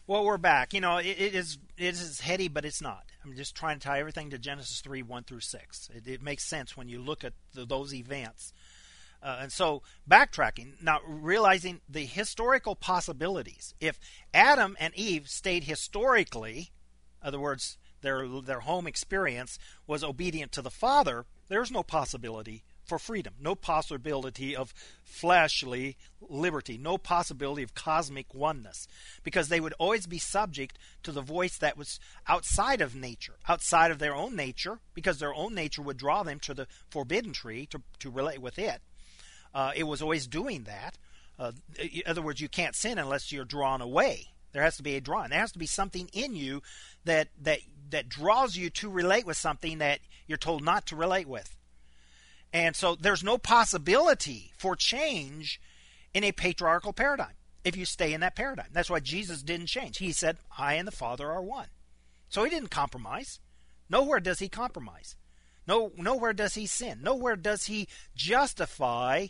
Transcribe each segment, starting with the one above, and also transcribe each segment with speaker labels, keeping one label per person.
Speaker 1: Well, we're back. It is heady, but it's not. I'm just trying to tie everything to Genesis 3, 1 through 6. It makes sense when you look at those events. And so, backtracking, now realizing the historical possibilities. If Adam and Eve stayed historically, in other words, their home experience was obedient to the Father, there's no possibility for freedom, no possibility of fleshly liberty, no possibility of cosmic oneness, because they would always be subject to the voice that was outside of nature, outside of their own nature, because their own nature would draw them to the forbidden tree to relate with it. It was always doing that. In other words, you can't sin unless you're drawn away. There has to be a drawing. There has to be something in you that draws you to relate with something that you're told not to relate with. And so there's no possibility for change in a patriarchal paradigm if you stay in that paradigm. That's why Jesus didn't change. He said, I and the Father are one. So he didn't compromise. Nowhere does he compromise. Nowhere does he sin. Nowhere does he justify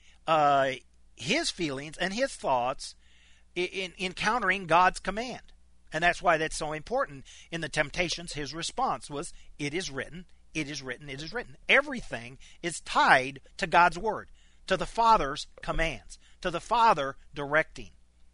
Speaker 1: his feelings and his thoughts in encountering God's command. And that's why that's so important. In the temptations, his response was, it is written, it is written, it is written. Everything is tied to God's word, to the Father's commands, to the Father directing.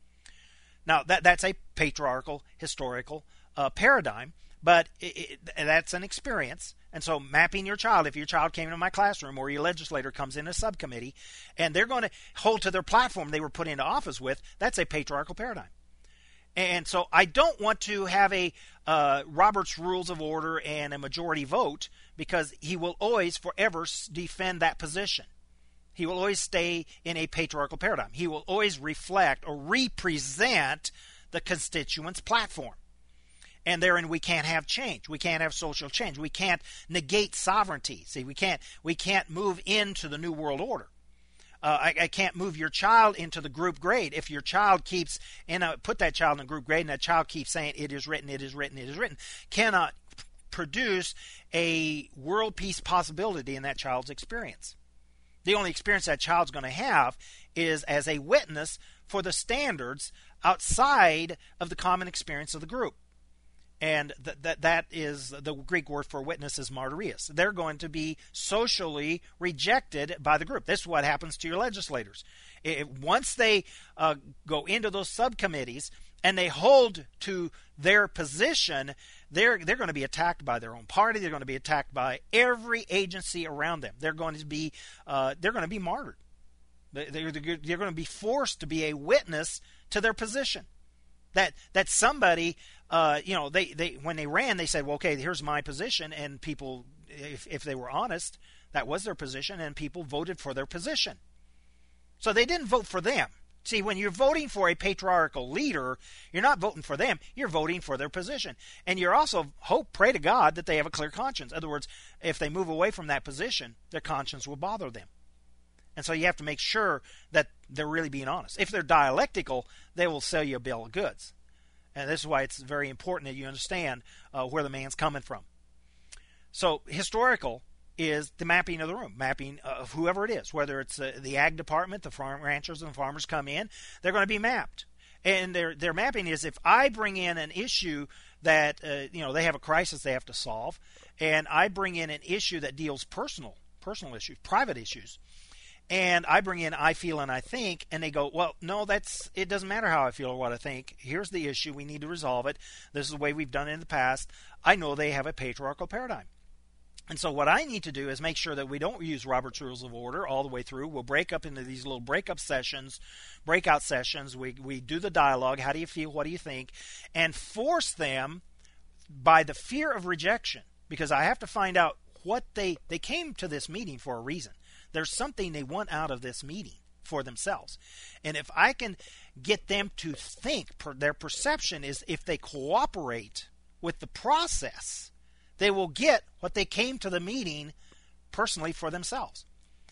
Speaker 1: Now, that's a patriarchal, historical paradigm, but that's an experience. And so mapping your child, if your child came into my classroom or your legislator comes in a subcommittee and they're going to hold to their platform they were put into office with, that's a patriarchal paradigm. And so I don't want to have a Robert's Rules of Order and a majority vote, because he will always forever defend that position. He will always stay in a patriarchal paradigm. He will always reflect or represent the constituents' platform. And therein we can't have change. We can't have social change. We can't negate sovereignty. See, we can't move into the New World Order. I can't move your child into the group grade. If your child keeps, put that child in a group grade and that child keeps saying, it is written, it is written, it is written, cannot produce a world peace possibility in that child's experience. The only experience that child's going to have is as a witness for the standards outside of the common experience of the group. And that is the Greek word for witness is martyrios. They're going to be socially rejected by the group. This is what happens to your legislators. Once they go into those subcommittees and they hold to their position, they're going to be attacked by their own party. They're going to be attacked by every agency around them. They're going to be martyred. They're going to be forced to be a witness to their position. That somebody, they when they ran, they said, well, okay, here's my position, and people, if they were honest, that was their position, and people voted for their position. So they didn't vote for them. See, when you're voting for a patriarchal leader, you're not voting for them, you're voting for their position. And you're also, pray to God that they have a clear conscience. In other words, if they move away from that position, their conscience will bother them. And so you have to make sure that they're really being honest. If they're dialectical, they will sell you a bill of goods. And this is why it's very important that you understand where the man's coming from. So historical is the mapping of the room, mapping of whoever it is, whether it's the ag department, the farm ranchers and the farmers come in, they're going to be mapped. And their mapping is, if I bring in an issue that, they have a crisis they have to solve, and I bring in an issue that deals personal issues, private issues, and I bring in I feel and I think, and they go, well, no, it doesn't matter how I feel or what I think. Here's the issue. We need to resolve it. This is the way we've done it in the past. I know they have a patriarchal paradigm. And so what I need to do is make sure that we don't use Robert's Rules of Order all the way through. We'll break up into these little breakout sessions. We do the dialogue. How do you feel? What do you think? And force them by the fear of rejection, because I have to find out what they came to this meeting for a reason. There's something they want out of this meeting for themselves. And if I can get them to think, their perception is if they cooperate with the process, they will get what they came to the meeting personally for themselves.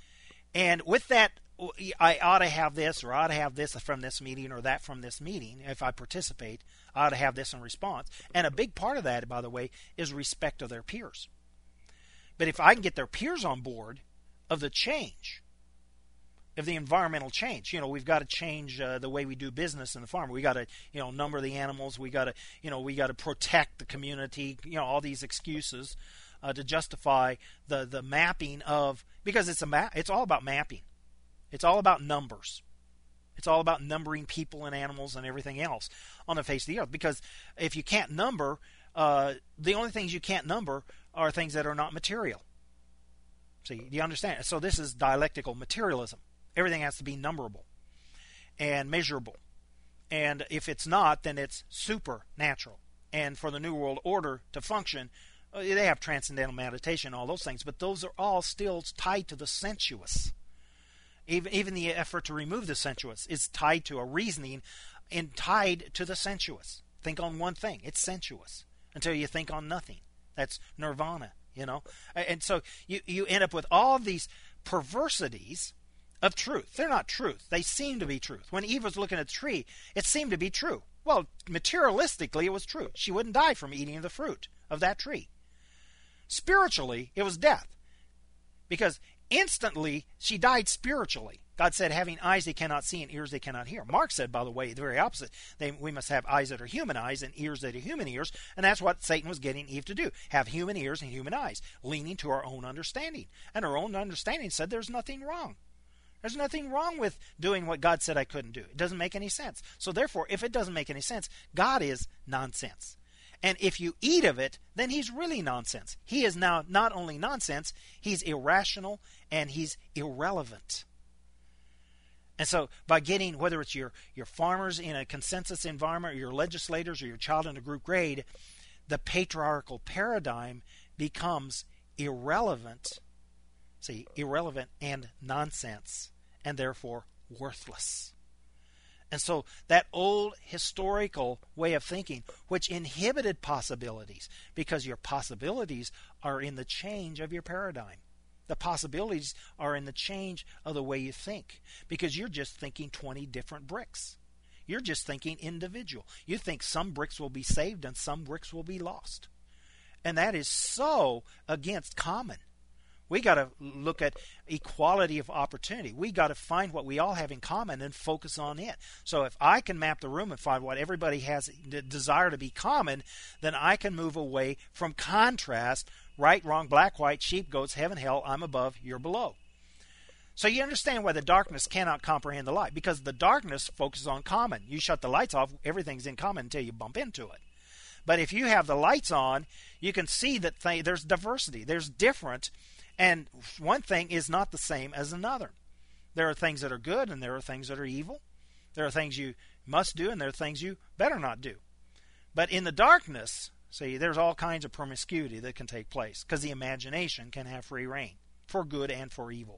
Speaker 1: And with that, I ought to have this, or I ought to have this from this meeting, or that from this meeting. If I participate, I ought to have this in response. And a big part of that, by the way, is respect of their peers. But if I can get their peers on board of the change, of the environmental change. We've got to change the way we do business in the farm. We got to, number the animals. We got to protect the community. All these excuses to justify the mapping of, because it's all about mapping. It's all about numbers. It's all about numbering people and animals and everything else on the face of the earth. Because if you can't number, the only things you can't number are things that are not material. See, do you understand? So this is dialectical materialism. Everything has to be numberable and measurable. And if it's not, then it's supernatural. And for the New World Order to function, they have transcendental meditation, all those things, but those are all still tied to the sensuous. Even the effort to remove the sensuous is tied to a reasoning and tied to the sensuous. Think on one thing. It's sensuous until you think on nothing. That's nirvana, And so you end up with all of these perversities of truth. They're not truth. They seem to be truth. When Eve was looking at the tree, it seemed to be true. Well, materialistically, it was true. She wouldn't die from eating the fruit of that tree. Spiritually, it was death. Because instantly, she died spiritually. God said, having eyes they cannot see and ears they cannot hear. Mark said, by the way, the very opposite. We must have eyes that are human eyes and ears that are human ears. And that's what Satan was getting Eve to do. Have human ears and human eyes, leaning to our own understanding. And our own understanding said there's nothing wrong. There's nothing wrong with doing what God said I couldn't do. It doesn't make any sense. So therefore, if it doesn't make any sense, God is nonsense. And if you eat of it, then he's really nonsense. He is now not only nonsense, he's irrational and he's irrelevant. And so by getting, whether it's your farmers in a consensus environment, or your legislators, or your child in a group grade, the patriarchal paradigm becomes irrelevant. See, irrelevant and nonsense, and therefore worthless. And so that old historical way of thinking, which inhibited possibilities, because your possibilities are in the change of your paradigm. The possibilities are in the change of the way you think, because you're just thinking 20 different bricks. You're just thinking individual. You think some bricks will be saved and some bricks will be lost. And that is so against common. We got to look at equality of opportunity. We got to find what we all have in common and focus on it. So if I can map the room and find what everybody has the desire to be common, then I can move away from contrast, right, wrong, black, white, sheep, goats, heaven, hell, I'm above, you're below. So you understand why the darkness cannot comprehend the light, because the darkness focuses on common. You shut the lights off, everything's in common until you bump into it. But if you have the lights on, you can see that there's diversity, there's different. And one thing is not the same as another. There are things that are good and there are things that are evil. There are things you must do and there are things you better not do. But in the darkness, see, there's all kinds of promiscuity that can take place, because the imagination can have free reign for good and for evil.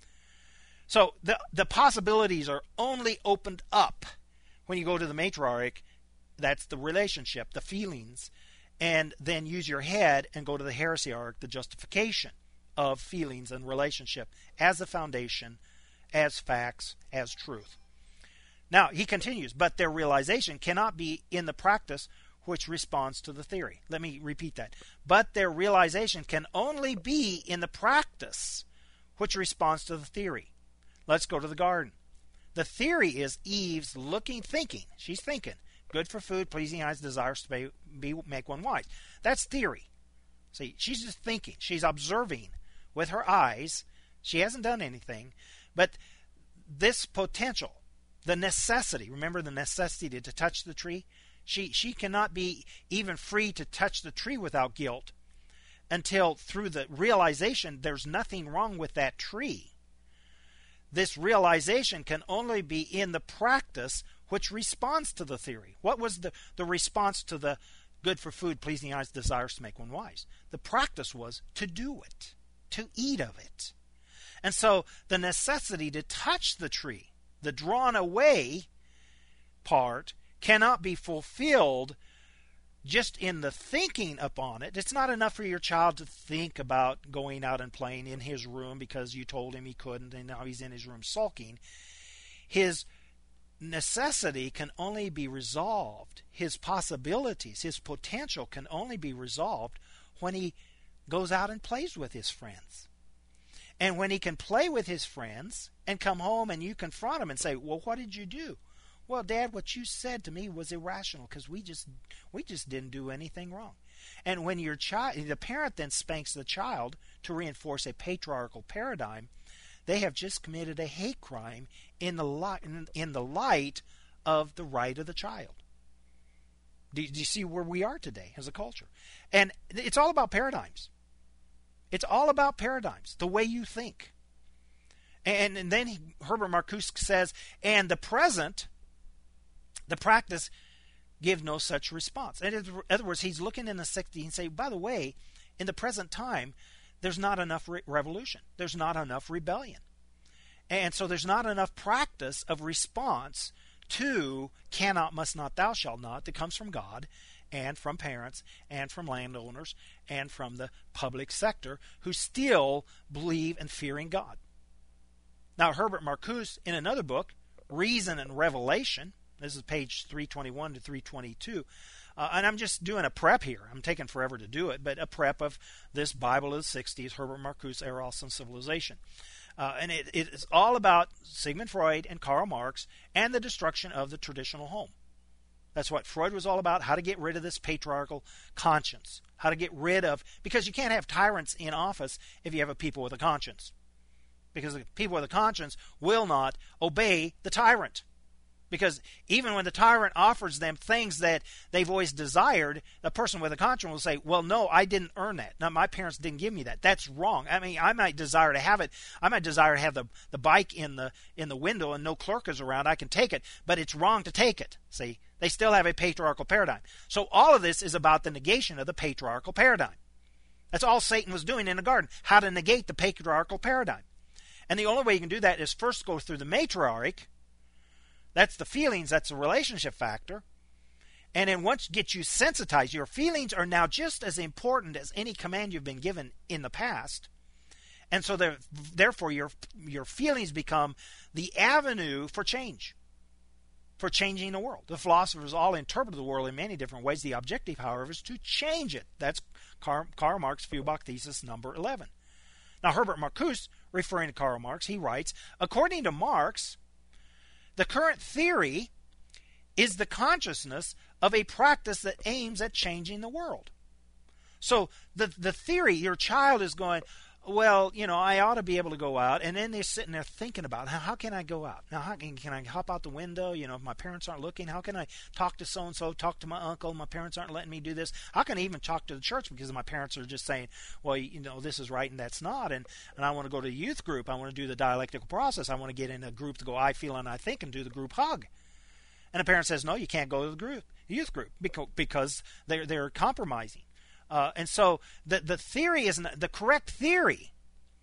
Speaker 1: So the possibilities are only opened up when you go to the matriarch. That's the relationship, the feelings, and then use your head and go to the heresiarch, the justification of feelings and relationship as the foundation, as facts, as truth. Now, he continues, but their realization cannot be in the practice which responds to the theory. Let me repeat that. But their realization can only be in the practice which responds to the theory. Let's go to the garden. The theory is Eve's thinking. She's thinking. Good for food, pleasing eyes, desires to make one wise. That's theory. See, she's just thinking. She's observing with her eyes. She hasn't done anything. But this potential, the necessity, remember the necessity to touch the tree? She cannot be even free to touch the tree without guilt until through the realization there's nothing wrong with that tree. This realization can only be in the practice which responds to the theory. What was the response to the good for food, pleasing eyes, desires to make one wise? The practice was to do it, to eat of it. And so the necessity to touch the tree, the drawn away part, cannot be fulfilled just in the thinking upon it. It's not enough for your child to think about going out and playing in his room because you told him he couldn't and now he's in his room sulking. His necessity can only be resolved. His possibilities, his potential can only be resolved when he goes out and plays with his friends. And when he can play with his friends and come home and you confront him and say, well, what did you do? Well, Dad, what you said to me was irrational because we just didn't do anything wrong. And when the parent then spanks the child to reinforce a patriarchal paradigm, they have just committed a hate crime in the light of the right of the child. Do you see where we are today as a culture? And it's all about paradigms. It's all about paradigms, the way you think. And then Herbert Marcuse says, and the practice give no such response. In other words, he's looking in the 60s and say, by the way, in the present time, there's not enough revolution. There's not enough rebellion. And so there's not enough practice of response to cannot, must not, thou shalt not that comes from God and from parents and from landowners and from the public sector who still believe and fear in God. Now, Herbert Marcuse, in another book, Reason and Revelation, this is page 321 to 322, and I'm just doing a prep here. I'm taking forever to do it, but a prep of this Bible of the 60s, Herbert Marcuse, Eros and Civilization. And it is all about Sigmund Freud and Karl Marx and the destruction of the traditional home. That's what Freud was all about, how to get rid of this patriarchal conscience, how to get rid of, because you can't have tyrants in office if you have a people with a conscience. Because the people with a conscience will not obey the tyrant. Because even when the tyrant offers them things that they've always desired, the person with a conscience will say, well, no, I didn't earn that. No, my parents didn't give me that. That's wrong. I mean, I might desire to have it. I might desire to have the bike in the window and no clerk is around. I can take it, but it's wrong to take it. See, they still have a patriarchal paradigm. So all of this is about the negation of the patriarchal paradigm. That's all Satan was doing in the garden, how to negate the patriarchal paradigm. And the only way you can do that is first go through the matriarch. That's the feelings, that's the relationship factor. And then once you get you sensitized, your feelings are now just as important as any command you've been given in the past. And so therefore your feelings become the avenue for change, for changing the world. The philosophers all interpret the world in many different ways. The objective, however, is to change it. That's Karl Marx, Feuerbach thesis number 11. Now, Herbert Marcuse, referring to Karl Marx, he writes, according to Marx, the current theory is the consciousness of a practice that aims at changing the world. So the theory, your child is going, well, I ought to be able to go out, and then they're sitting there thinking about how can I go out? Now, how can I hop out the window? If my parents aren't looking, how can I talk to so-and-so, talk to my uncle? My parents aren't letting me do this. How can I even talk to the church because my parents are just saying, well, this is right and that's not, and I want to go to a youth group. I want to do the dialectical process. I want to get in a group to go I feel and I think and do the group hug. And the parent says, no, you can't go to the youth group because they're compromising. And so the theory the correct theory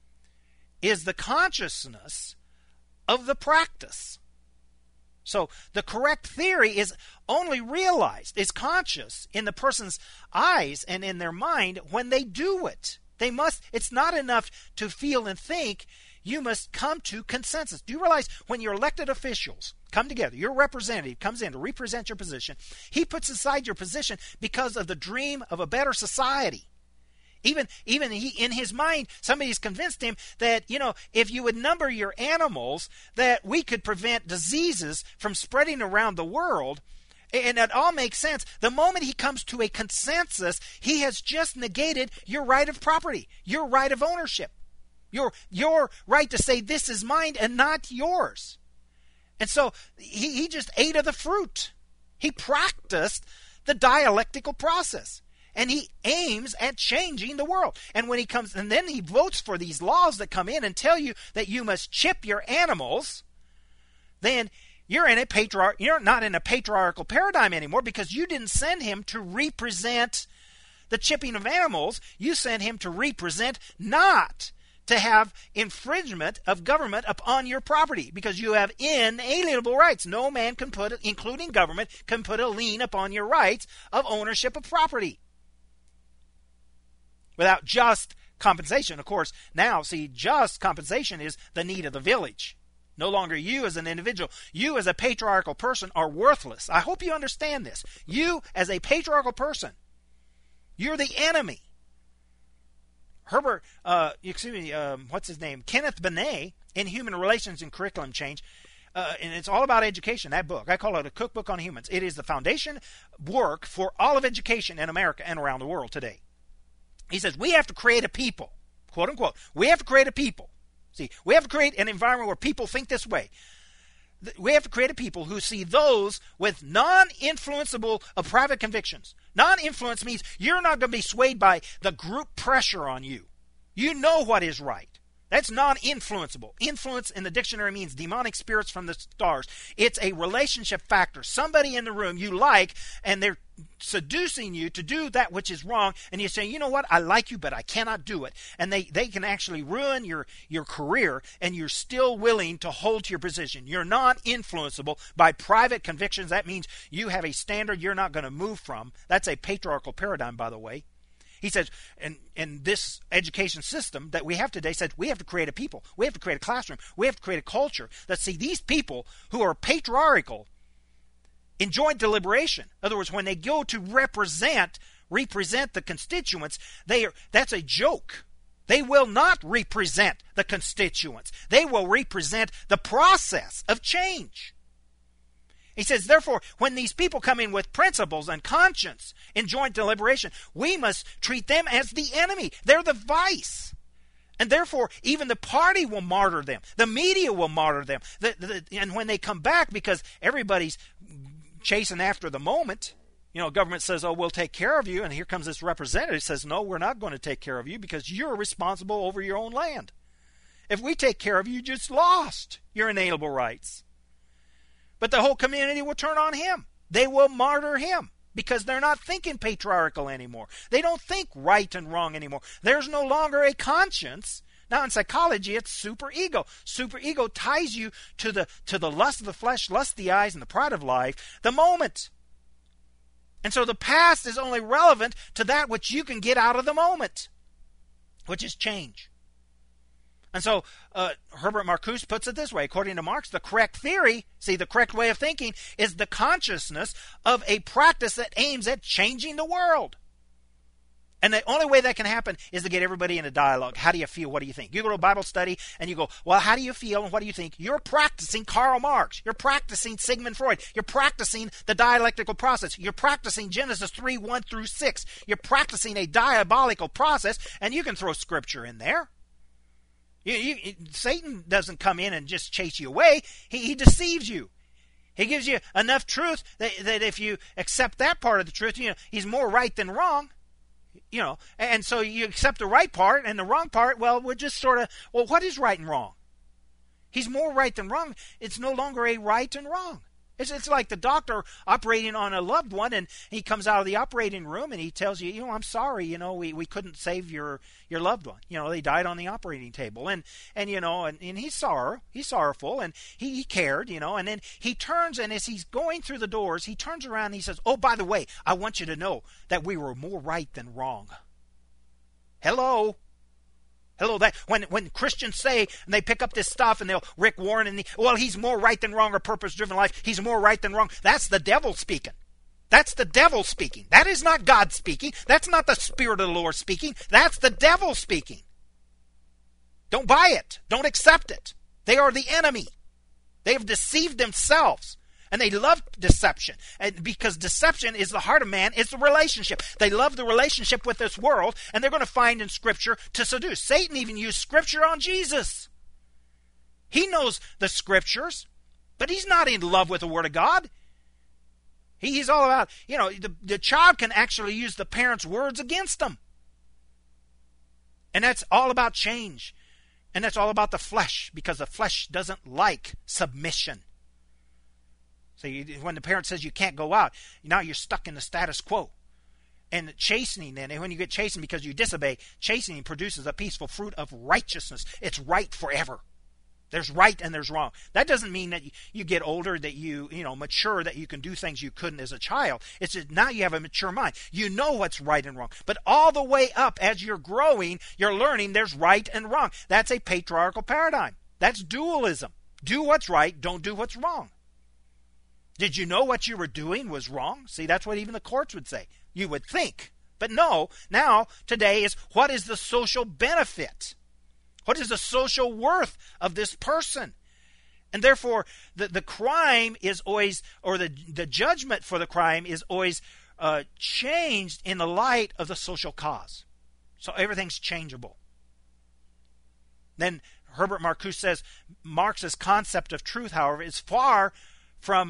Speaker 1: is the consciousness of the practice. So the correct theory is only realized, is conscious in the person's eyes and in their mind when they do it. It's not enough to feel and think. You must come to consensus. Do you realize when your elected officials come together, your representative comes in to represent your position, he puts aside your position because of the dream of a better society. Even he, in his mind, somebody's convinced him that, if you would number your animals, that we could prevent diseases from spreading around the world. And that all makes sense. The moment he comes to a consensus, he has just negated your right of property, your right of ownership. Your right to say this is mine and not yours. And so he just ate of the fruit. He practiced the dialectical process. And he aims at changing the world. And when he comes, and then he votes for these laws that come in and tell you that you must chip your animals, then you're not in a patriarchal paradigm anymore because you didn't send him to represent the chipping of animals. You sent him to represent not to have infringement of government upon your property because you have inalienable rights. No man can including government, can put a lien upon your rights of ownership of property without just compensation. Of course, now, just compensation is the need of the village. No longer you as an individual. You as a patriarchal person are worthless. I hope you understand this. You as a patriarchal person, you're the enemy. what's his name? Kenneth Benet in Human Relations and Curriculum Change. And it's all about education, that book. I call it a cookbook on humans. It is the foundation work for all of education in America and around the world today. He says, we have to create a people, quote unquote. We have to create a people. See, we have to create an environment where people think this way. We have to create a people who see those with non-influenceable of private convictions. Non-influence means you're not going to be swayed by the group pressure on you. You know what is right. That's non-influenceable. Influence in the dictionary means demonic spirits from the stars. It's a relationship factor. Somebody in the room you like, and they're seducing you to do that which is wrong, and you say, you know what, I like you, but I cannot do it. And they can actually ruin your career, and you're still willing to hold to your position. You're non-influenceable by private convictions. That means you have a standard you're not going to move from. That's a patriarchal paradigm, by the way. He says, and this education system that we have today said we have to create a people. We have to create a classroom. We have to create a culture that see these people who are patriarchal in joint deliberation. In other words, when they go to represent the constituents, that's a joke. They will not represent the constituents. They will represent the process of change. He says, therefore, when these people come in with principles and conscience in joint deliberation, we must treat them as the enemy. They're the vice. And therefore, even the party will martyr them. The media will martyr them. And when they come back, because everybody's chasing after the moment, government says, oh, we'll take care of you. And here comes this representative says, no, we're not going to take care of you because you're responsible over your own land. If we take care of you, you just lost your inalienable rights. But the whole community will turn on him. They will martyr him because they're not thinking patriarchal anymore. They don't think right and wrong anymore. There's no longer a conscience. Now in psychology, it's superego. Superego ties you to the lust of the flesh, lust of the eyes, and the pride of life, the moment. And so the past is only relevant to that which you can get out of the moment, which is change. And so Herbert Marcuse puts it this way. According to Marx, the correct theory, the correct way of thinking is the consciousness of a practice that aims at changing the world. And the only way that can happen is to get everybody in a dialogue. How do you feel? What do you think? You go to a Bible study and you go, well, how do you feel and what do you think? You're practicing Karl Marx. You're practicing Sigmund Freud. You're practicing the dialectical process. You're practicing Genesis 3:1-6. You're practicing a diabolical process, and you can throw scripture in there. Satan doesn't come in and just chase you away. He deceives you. He gives you enough truth that if you accept that part of the truth, he's more right than wrong. And so you accept the right part, and the wrong part, well, we're just sort of, well, what is right and wrong? He's more right than wrong. It's no longer a right and wrong. It's like the doctor operating on a loved one, and he comes out of the operating room and he tells you, I'm sorry, we couldn't save your loved one. They died on the operating table, and he's sorrowful, and he cared, and then he turns, and as he's going through the doors, he turns around and he says, oh, by the way, I want you to know that we were more right than wrong. Hello, that when Christians say, and they pick up this stuff, and they'll Rick Warren, and he's more right than wrong, or purpose-driven life, he's more right than wrong. That's the devil speaking. That's the devil speaking. That is not God speaking. That's not the Spirit of the Lord speaking. That's the devil speaking. Don't buy it. Don't accept it. They are the enemy. They have deceived themselves. And they love deception. And because deception is the heart of man, it's the relationship. They love the relationship with this world, and they're going to find in Scripture to seduce. Satan even used Scripture on Jesus. He knows the Scriptures, but he's not in love with the Word of God. He's all about, the child can actually use the parents' words against them. And that's all about change. And that's all about the flesh, because the flesh doesn't like submission. So when the parent says you can't go out, now you're stuck in the status quo. And chastening then, and when you get chastened because you disobey, chastening produces a peaceful fruit of righteousness. It's right forever. There's right and there's wrong. That doesn't mean that you get older, that you mature, that you can do things you couldn't as a child. It's just now you have a mature mind. You know what's right and wrong. But all the way up, as you're growing, you're learning there's right and wrong. That's a patriarchal paradigm. That's dualism. Do what's right, don't do what's wrong. Did you know what you were doing was wrong? See, that's what even the courts would say. You would think But no, now, today is what is the social benefit? What is the social worth of this person? And therefore, the crime is always, or the judgment for the crime is always changed in the light of the social cause. So everything's changeable. Then Herbert Marcuse says, Marx's concept of truth, however, is far from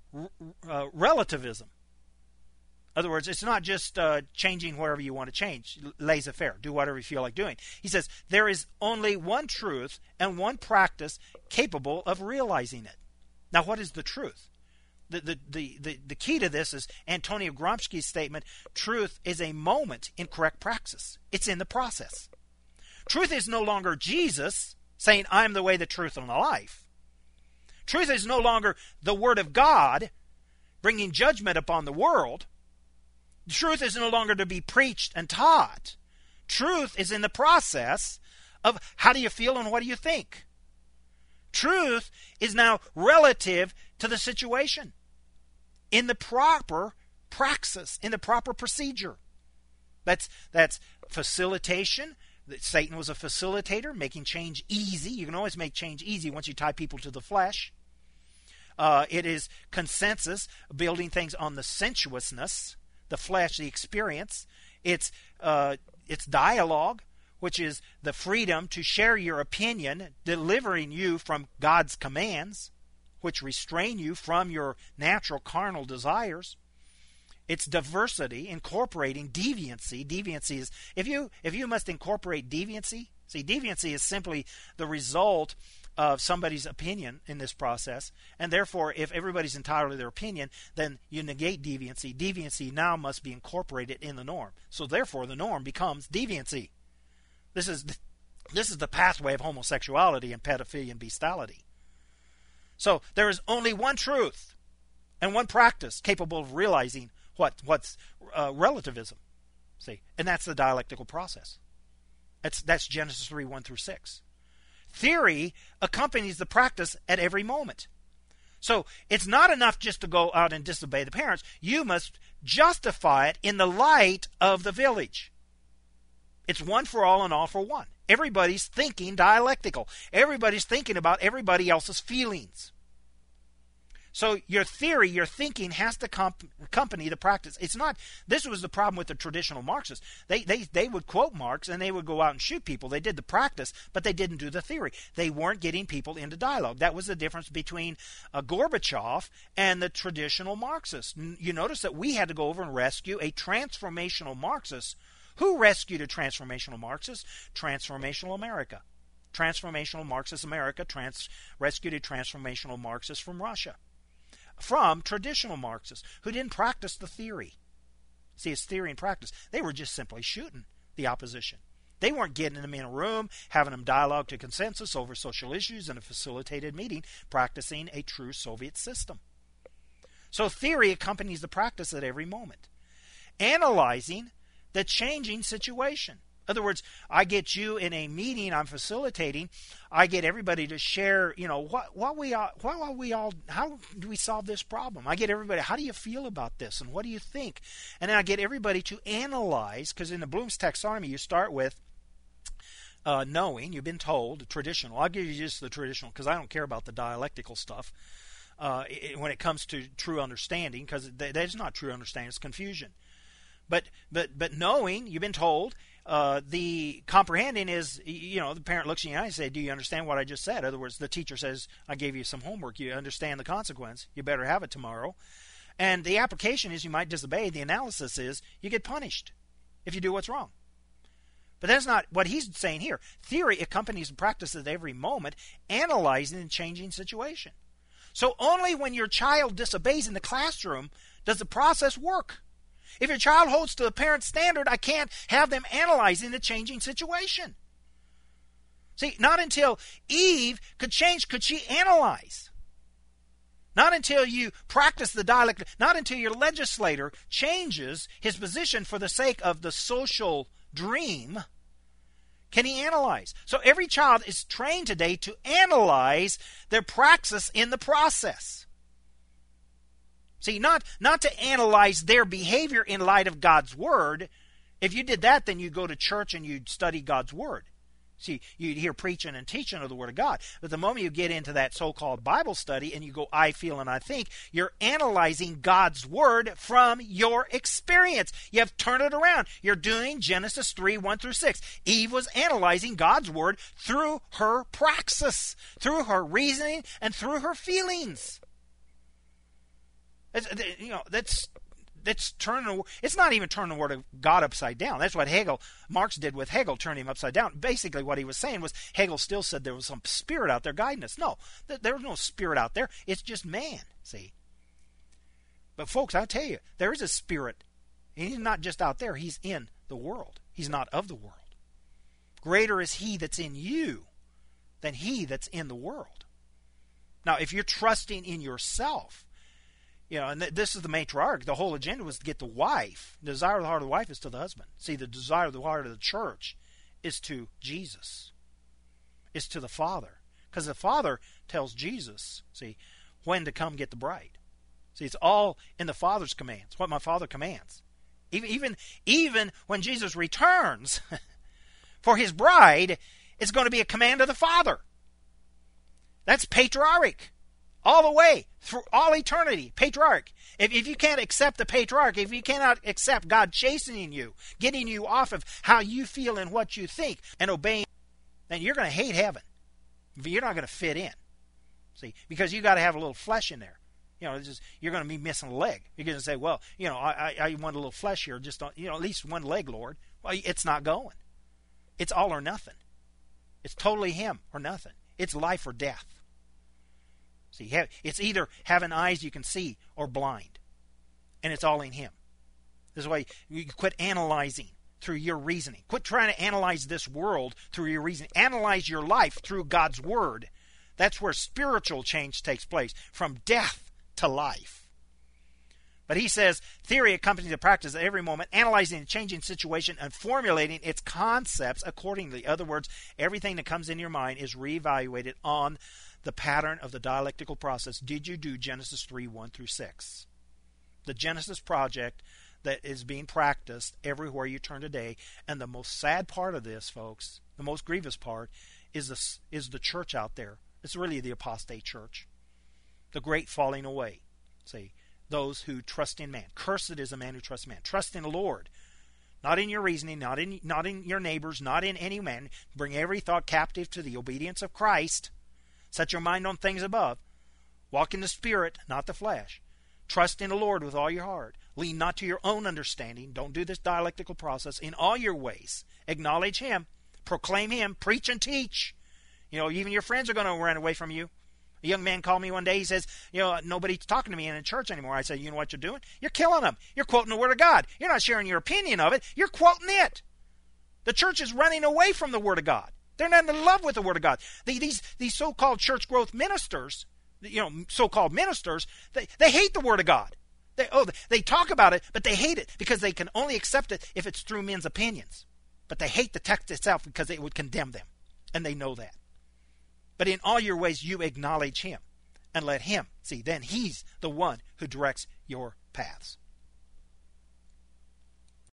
Speaker 1: relativism. In other words, it's not just changing wherever you want to change, laissez-faire, do whatever you feel like doing. He says, there is only one truth and one practice capable of realizing it. Now, what is the truth? The key to this is Antonio Gramsci's statement, truth is a moment in correct praxis. It's in the process. Truth is no longer Jesus saying, I'm the way, the truth, and the life. Truth is no longer the Word of God bringing judgment upon the world. Truth is no longer to be preached and taught. Truth is in the process of how do you feel and what do you think. Truth is now relative to the situation, in the proper praxis, in the proper procedure. That's facilitation. Satan was a facilitator, making change easy. You can always make change easy once you tie people to the flesh. It is consensus, building things on the sensuousness, the flesh, the experience. It's dialogue, which is the freedom to share your opinion, delivering you from God's commands, which restrain you from your natural carnal desires. It's diversity, incorporating deviancy. Deviancy is, if you must incorporate deviancy, see, deviancy is simply the result of somebody's opinion in this process, and therefore if everybody's entitled to their opinion, then you negate deviancy. Deviancy now must be incorporated in the norm. So therefore the norm becomes deviancy. This is the pathway of homosexuality and pedophilia and bestiality. So there is only one truth and one practice capable of realizing what's relativism. See, and that's the dialectical process. That's Genesis 3, 1 through 6. Theory accompanies the practice at every moment. So it's not enough just to go out and disobey the parents. You must justify it in the light of the village. It's one for all and all for one. Everybody's thinking dialectical. Everybody's thinking about everybody else's feelings. So your theory, your thinking has to accompany the practice. It's not. This was the problem with the traditional Marxists. They would quote Marx and they would go out and shoot people. They did the practice, but they didn't do the theory. They weren't getting people into dialogue. That was the difference between Gorbachev and the traditional Marxists. You notice that we had to go over and rescue a transformational Marxist. Who rescued a transformational Marxist? Transformational America. Transformational Marxist America rescued a transformational Marxist from Russia. From traditional Marxists who didn't practice the theory. See, it's theory and practice. They were just simply shooting the opposition. They weren't getting them in a room, having them dialogue to consensus over social issues in a facilitated meeting, practicing a true Soviet system. So theory accompanies the practice at every moment. Analyzing the changing situation. In other words, I get you in a meeting I'm facilitating. I get everybody to share, how do we solve this problem? I get everybody, how do you feel about this? And what do you think? And then I get everybody to analyze, because in the Bloom's taxonomy, you start with knowing, you've been told, traditional. I'll give you just the traditional, because I don't care about the dialectical stuff when it comes to true understanding, because there's not true understanding, it's confusion. But knowing, you've been told. The comprehending is, the parent looks at you and says, do you understand what I just said? In other words, the teacher says, I gave you some homework. You understand the consequence. You better have it tomorrow. And the application is you might disobey. The analysis is you get punished if you do what's wrong. But that's not what he's saying here. Theory accompanies the practice at every moment, analyzing and changing situation. So only when your child disobeys in the classroom does the process work. If your child holds to the parent standard, I can't have them analyzing the changing situation. See, not until Eve could change could she analyze. Not until you practice the dialect, not until your legislator changes his position for the sake of the social dream, can he analyze. So every child is trained today to analyze their praxis in the process. See, not to analyze their behavior in light of God's Word. If you did that, then you'd go to church and you'd study God's Word. See, you'd hear preaching and teaching of the Word of God. But the moment you get into that so-called Bible study and you go, I feel and I think, you're analyzing God's Word from your experience. You have turned it around. You're doing Genesis 3, 1 through 6. Eve was analyzing God's Word through her praxis, through her reasoning, and through her feelings. That's turning. It's not even turning the Word of God upside down. That's what Marx did with Hegel, turning him upside down. Basically, what he was saying was Hegel still said there was some spirit out there guiding us. No, there was no spirit out there. It's just man. See. But folks, I tell you, there is a spirit. And he's not just out there. He's in the world. He's not of the world. Greater is He that's in you than he that's in the world. Now, if you're trusting in yourself. And this is the matriarch. The whole agenda was to get the wife. The desire of the heart of the wife is to the husband. See, the desire of the heart of the church is to Jesus. It's to the Father. Because the Father tells Jesus, see, when to come get the bride. See, it's all in the Father's commands. What my Father commands. Even when Jesus returns for His bride, it's going to be a command of the Father. That's patriarch. All the way, through all eternity, patriarch. If you can't accept the patriarch, if you cannot accept God chastening you, getting you off of how you feel and what you think, and obeying, then you're going to hate heaven. You're not going to fit in. See, because you got to have a little flesh in there. You're going to be missing a leg. You're going to say, well, I want a little flesh here, just at least one leg, Lord. Well, it's not going. It's all or nothing. It's totally Him or nothing. It's life or death. See, it's either having eyes you can see or blind. And it's all in Him. This is why you quit analyzing through your reasoning. Quit trying to analyze this world through your reasoning. Analyze your life through God's Word. That's where spiritual change takes place, from death to life. But he says, theory accompanies the practice at every moment, analyzing the changing situation and formulating its concepts accordingly. In other words, everything that comes in your mind is reevaluated on the pattern of the dialectical process. Did you do Genesis 3, 1 through 6? The Genesis project that is being practiced everywhere you turn today. And the most sad part of this, folks, the most grievous part, is the church out there. It's really the apostate church. The great falling away. See, those who trust in man. Cursed is the man who trusts man. Trust in the Lord. Not in your reasoning, not in your neighbors, not in any man. Bring every thought captive to the obedience of Christ. Set your mind on things above. Walk in the Spirit, not the flesh. Trust in the Lord with all your heart. Lean not to your own understanding. Don't do this dialectical process. In all your ways, acknowledge Him. Proclaim Him. Preach and teach. Even your friends are going to run away from you. A young man called me one day. He says, nobody's talking to me in church anymore. I said, you know what you're doing? You're killing them. You're quoting the Word of God. You're not sharing your opinion of it. You're quoting it. The church is running away from the Word of God. They're not in love with the Word of God. These so-called church growth ministers, so-called ministers, they hate the Word of God. They talk about it, but they hate it because they can only accept it if it's through men's opinions. But they hate the text itself because it would condemn them, and they know that. But in all your ways, you acknowledge Him and let Him, see, then He's the one who directs your paths.